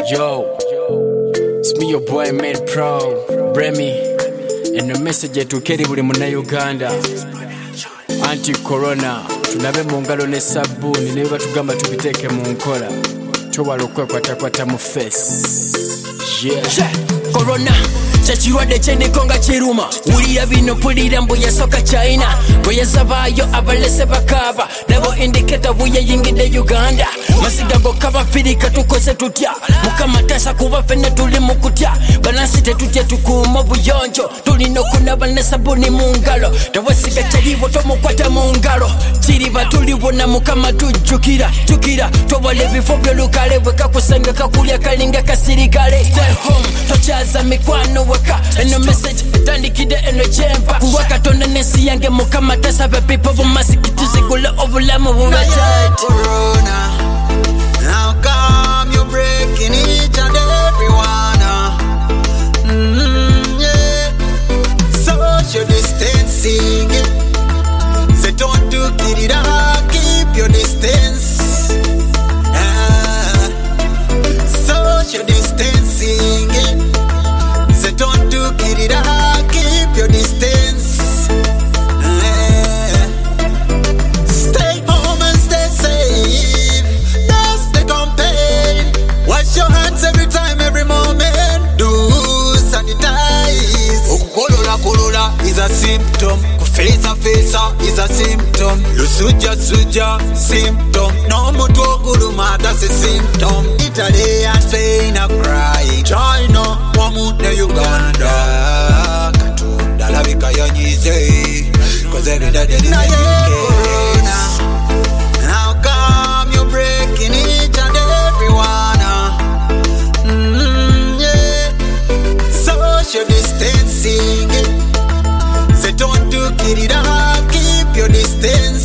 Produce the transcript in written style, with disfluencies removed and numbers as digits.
Yo, it's me your boy Made Pro, Remy, and the message etukeri buli muna Uganda. Anti-corona, tunabe mu ngalo ne sabuni ne batugamba tubiteeke mu nkola. Towala okwekwatakwata mu face. Yeah. Corona chachirwadde kyendikonga kiruma wulira bino pulira mbu yasoka China bwe yazabaayo abalese bakaba nabo indiketa buyeyingidde Uganda masiga gokka bafirika tukoze tutya mukama tasa kuba fenna tuli mu kutya balansi tetutya tukuuma obuyonjo tulina okunaba ne sabuni mu ngalo tewasiga kyaliwo tomukwata mu ngalo kiriba tuliwona mukama tujjukira tobala ebifo byolukale bwe kakusanga kakulya kalinga kasirikale stay home tochaza mikwano waka eno message etandikide eno jempa kuwa katonda nensi yange mukama tasaba people bumasiki tuzigula obulamu bubatati Corona, how come you breaking each and every one? Yeah. Social distancing, say don't do kirira, keep your distance. Social distancing, say don't do kirira, keep your distance. Stay home and stay safe. Don't stay campaign. Wash your hands every time, every moment. Do sanitize. Okukolola is a symptom. Kufesa is a symptom. Lusuja symptom. No mutoguluma, that's a symptom. Italy and Spain are crying. China, wamute Uganda. Katunda labika yanyize. Cause every day there is a Corona. How come you breaking each and every one? Yeah. Social distancing. Say don't do kirira, keep your distance.